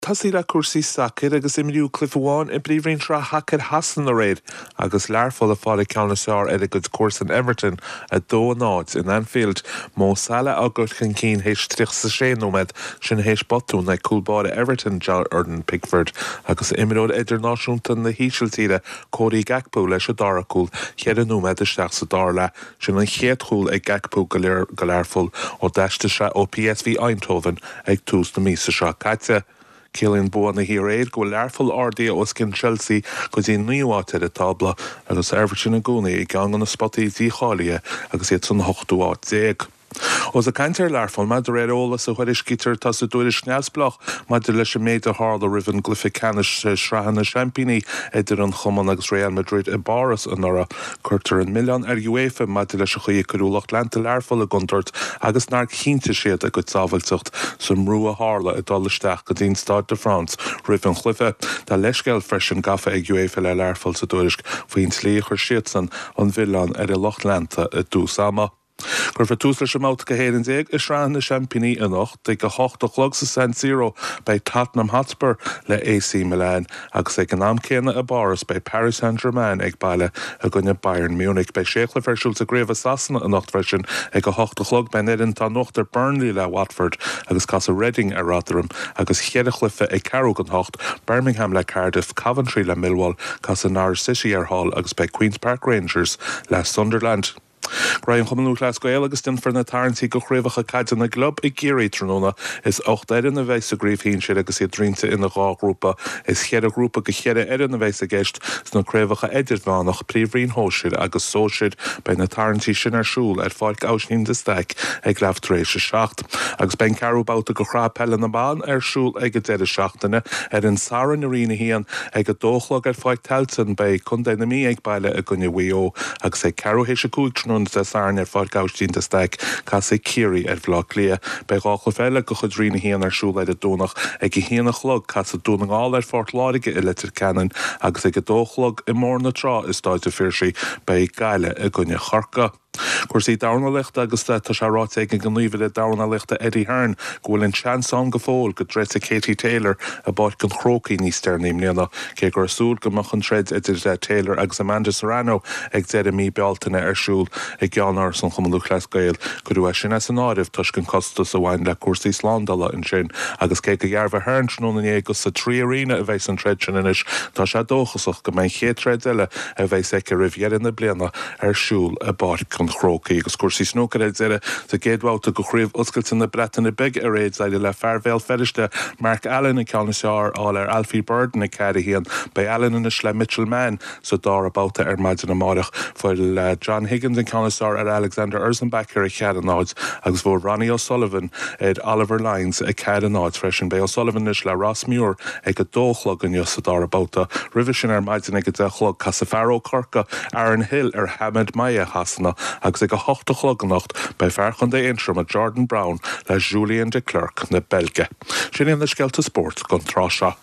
Tasí le cuasaí sacr agus imriú clifháin I bríomhraon seo hacad hasan a réid agus learfol a fáil ceanna seár ar a go cuas an Everton a dó náid in Anfield mó sala agat chun cín hééis trich sa sé nómed sin hééis botún na coolbáda Everton jar Arden Pickford agus imiród idirnáisiúnta na híseiltíre Cody Gakpo leis a daracúil chead an nómed isteach sa darla sin an chéadchúil ag Gakpo go learfol ó deiste se ó PSV Eindhoven ag tús na mísa seo caite. Cillian Bowen na híréid go learfol RD os cin Chelsea go dtí nuáte a tabla agus Everton a gúna I gang an na spotaí díália agus iad san 8-10. Os a cantar learfol mad a réir ólas a chuiris gitar tá sa dúidir sneasblach mad a leis a méid a hála rivan glyfi canis srahan na champini idir an choman agus Real Madrid I baras an ora curtar an million UEFA mad a leis a chuí curúlacht lenta learfol a gundart agus nar cínta siad a go táhailtocht som rú a hála a dolisteach go dín Stade de France rivan chlufe tá leisgeil freisin gafa ag UEFA le learfol sa dúiris faoin slí chur siad san an villan ar a locht lenta a dúsama. Gur fa tús leis amát go héann déag is rán na championí a nocht ag go 8 sa San Siro bei Tottenham Hotspur le AC Milan agus ag an amcéna a baras bei Paris Saint-Germain ag baile a gunne Bayern Munich bei séchla fersúil a gréibh Sasana a nocht freisin ag go 8 bei nerin tá nocht ar Burnley le Watford agus cas a Reading a Rotherham agus cheadachlifa ag Carrow an hocht Birmingham le Cardiff Coventry le Millwall cas a Norwich City ar Hall agus bei Queen's Park Rangers le Sunderland. Graham Chomanú Glasgow agus den for na tarintí go chréifacha caid na glob I géirí tróna is 8 in na bheits a gríomh hín siad agus iad drínta ina gá-grúpa is chead a grúpa go chead in na bheits a gceist is na chréifacha idirmánach príomhríon hóisiid agus sóisiid bei na tarintí sin arsúl ar fáic áisnín de steic ag leabhtrééis seacht agus ben carú báta go chrá pelle na bán arsúl ag go dead seachtainna ar an saran na riina hían ag go dóchlog ar fáic teltan bei chundé na mí ag baile a gunne WO agus ag carú hééis a cúig de sarn ar fád gaustín de steig cas é círi ar bhlá lia bei gáchel féile go chudrína hían ar siúleid a dúnach ag go híanach log cas a dúnaáil ar fort láige I litir canan agus ag go dóchlog I mór na trá is stáid a firsaí bei gaile a gunne charca. Cuasaí dána lichta agus tá se ráte ag an gníomhile dána lichta Eddie Hearn gohfuil an chance an go fóil go dreite Katie Taylor a báid gan chrócaí níos steirníim léana cé gur súl go mach an tred idir Taylor agus Amanda Serrano ag dead mí bealtainna arsúl ag geanar san Chomanú Glasgow go dú sin as an áibh tuis gan costas a bhain le cuasaí sládala an sin agus cé go dhearbh Hearn nó na agus sa trí arína a bheits an tred sin inis tá sé dóchasach go mé ché tred eile a bheits ag rihhéan na bliana arsúl a báid an chrócaí agus cuasaí snócar éid éire sa géadháta go chríomh oscailte na bretain na big a réid le le fearmhéil feriste Mark Allen a ceanna seár áil ar Alfie Burden a cead hían bei Allen inis le Mitchell Mann so dá abáta ar maidin na marach foiil John Higgins an ceanna seár ar Alexander Ursenbacher a cead an náid agus bhór Ronnie O'Sullivan ag Oliver Lyons a cead an náid freisin bei O'Sullivan is le Ross Muir ag go dóchlog an sa dá abáta rih sin ar maidin ag go dechlog Casafaro Corca Aaron Hill ar Hamed Maya hasanna agus ag go 8 nacht bei ferchan de intrum a Jordan Brown le Julian de Klerk na Belge. Sin na skelta sport gon trá seo.